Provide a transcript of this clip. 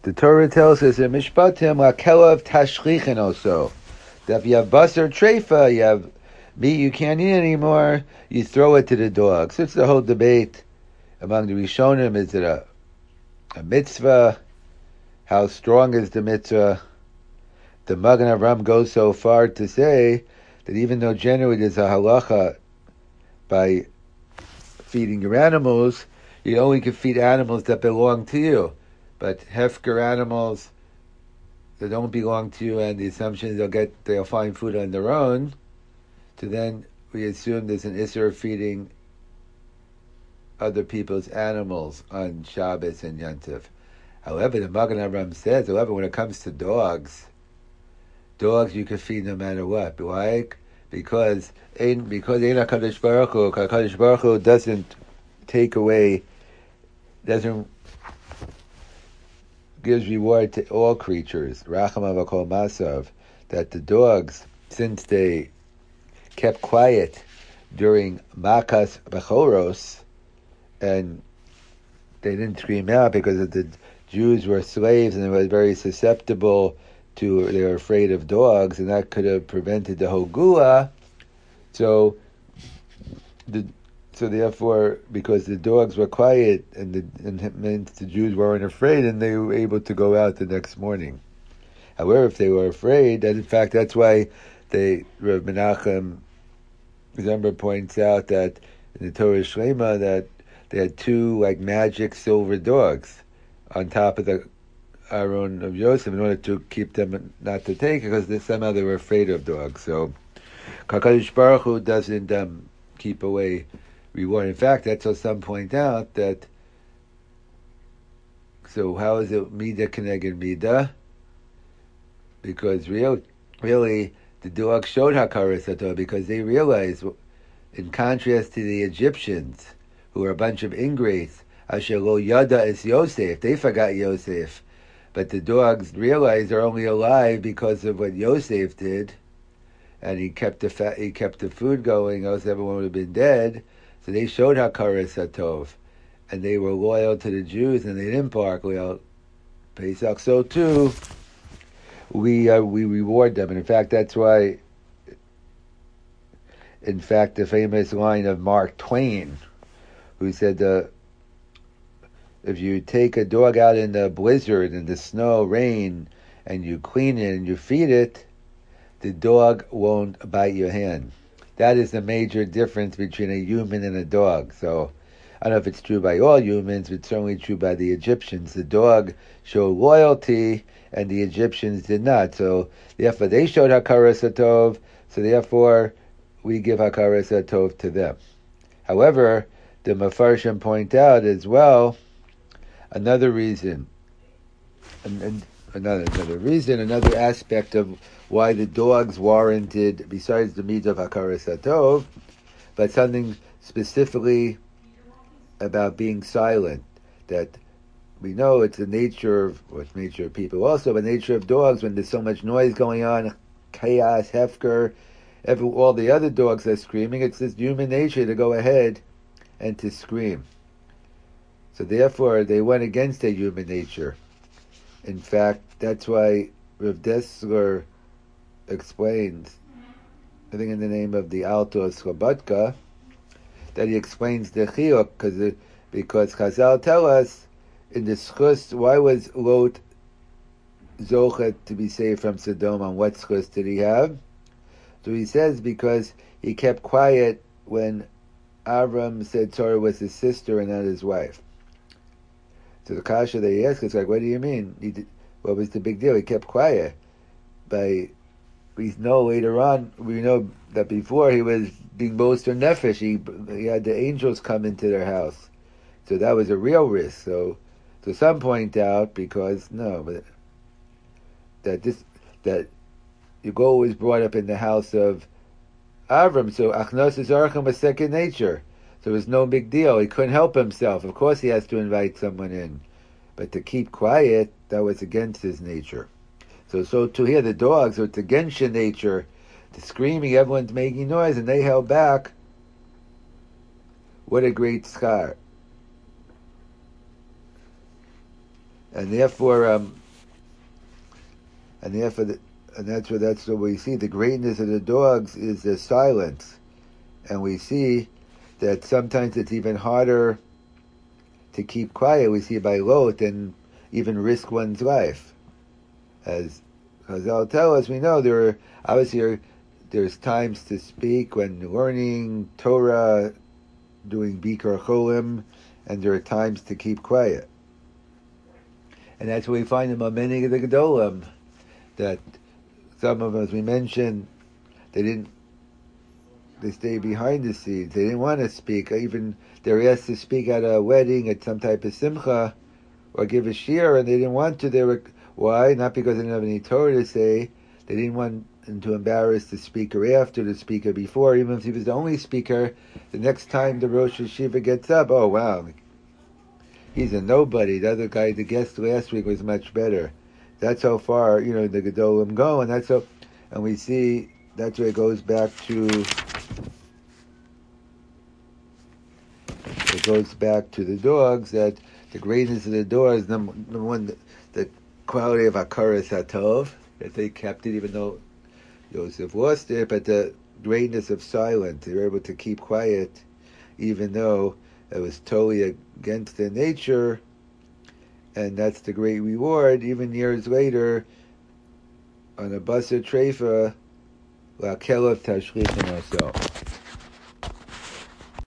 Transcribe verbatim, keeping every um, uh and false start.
The Torah tells us in Mishpatim, Lakelav Tashlichin also. That if you have basar treifa, you have meat you can't eat anymore, you throw it to the dogs. So it's the whole debate among the Rishonim. Is it a, a mitzvah? How strong is the mitzvah? The Magen Avram goes so far to say that even though generally there's a halacha by feeding your animals, you only can feed animals that belong to you. But hefker animals that don't belong to you, and the assumption is they'll get they'll find food on their own. So then we assume there's an issur of feeding other people's animals on Shabbos and Yantiv. However, the Magen Avram says, however, when it comes to dogs, dogs you can feed no matter what. Why? Because ein because ein HaKadosh Baruch Hu, HaKadosh Baruch Hu doesn't take away, doesn't gives reward to all creatures. Racham avakol masav, that the dogs, since they kept quiet during Makas Bechoros, and they didn't scream out because the Jews were slaves and they were very susceptible to, they were afraid of dogs, and that could have prevented the whole gula. So, the so therefore, because the dogs were quiet and, the, and it meant the Jews weren't afraid, and they were able to go out the next morning. However, if they were afraid, and in fact, that's why they, Rav Menachem Zember points out that in the Torah Shlema that they had two like magic silver dogs on top of the Aron of Yosef in order to keep them not to take it, because they, somehow they were afraid of dogs. So HaKadosh Baruch Hu doesn't um, keep away reward. In fact, that's how some point out that, so how is it Midah Keneged Midah? Because real, really the dogs showed Hakaras HaTov because they realized, in contrast to the Egyptians, who were a bunch of ingrates, Asher lo yada is Yosef, they forgot Yosef. But the dogs realized they're only alive because of what Yosef did, and he kept the fa- he kept the food going, else everyone would have been dead. So they showed Hakaras HaTov, and they were loyal to the Jews, and they didn't bark well Pesach. So too, we uh, we reward them, and in fact, that's why. In fact, the famous line of Mark Twain, who said, uh, if you take a dog out in the blizzard, in the snow, rain, and you clean it and you feed it, the dog won't bite your hand. That is the major difference between a human and a dog. So, I don't know if it's true by all humans, but it's certainly true by the Egyptians. The dog showed loyalty, and the Egyptians did not. So, therefore, they showed Hakaras HaTov, so therefore, we give Hakaras HaTov to them. However, the Mefarshim point out as well, another reason, and, and another another reason, another aspect of why the dogs warranted, besides the mitzvah of Hakaras HaTov, but something specifically about being silent. That we know it's the nature of, or it's the nature of people also, but the nature of dogs when there's so much noise going on, chaos, hefker, every, all the other dogs are screaming. It's this human nature to go ahead and to scream. So therefore, they went against their human nature. In fact, that's why Rav Dessler explains, I think in the name of the Alto Slobodka, that he explains the chiyuk, because because Chazal tell us in the schus, why was Lot zochet to be saved from Sodom? On what schus did he have? So he says because he kept quiet when Avram said Torah was his sister and not his wife. So the kasha that he asked is like, what do you mean? He did, what was the big deal? He kept quiet. By we know later on, we know that before he was being boaster nefesh, he he had the angels come into their house, so that was a real risk. So, so some point out because no, but that this that Yigol was brought up in the house of Avram, so Achnos Zarchim was second nature. So it was no big deal. He couldn't help himself. Of course he has to invite someone in. But to keep quiet, that was against his nature. So so to hear the dogs, so it's against your nature. The screaming, everyone's making noise, and they held back. What a great schar. and therefore, um, and therefore, the, and that's what that's what we see. The greatness of the dogs is their silence, and we see that sometimes it's even harder to keep quiet. We see by Lot than even risk one's life, as Chazal tell us. We know there are obviously there's times to speak when learning Torah, doing Bikar Cholim, and there are times to keep quiet. And that's what we find in many of the Gedolim, that some of them, as we mentioned, they didn't, they stayed behind the scenes. They didn't want to speak. Even they were asked to speak at a wedding, at some type of simcha, or give a shir, and they didn't want to. They were, why? Not because they didn't have any Torah to say. They didn't want to embarrass the speaker after, the speaker before. Even if he was the only speaker, the next time the Rosh Hashiva gets up, oh wow, he's a nobody. The other guy, the guest last week, was much better. That's how far, you know, the Gedolim go, and that's how, and we see that's where it goes back to, it goes back to the dogs, that the greatness of the dogs, number, number one, the, the quality of Hakaras Hatov, that they kept it even though Yosef lost it, but the greatness of silence. They were able to keep quiet even though it was totally against their nature, and that's the great reward. Even years later, on a Basar Treifa, La Kelev Tashlich and ourselves.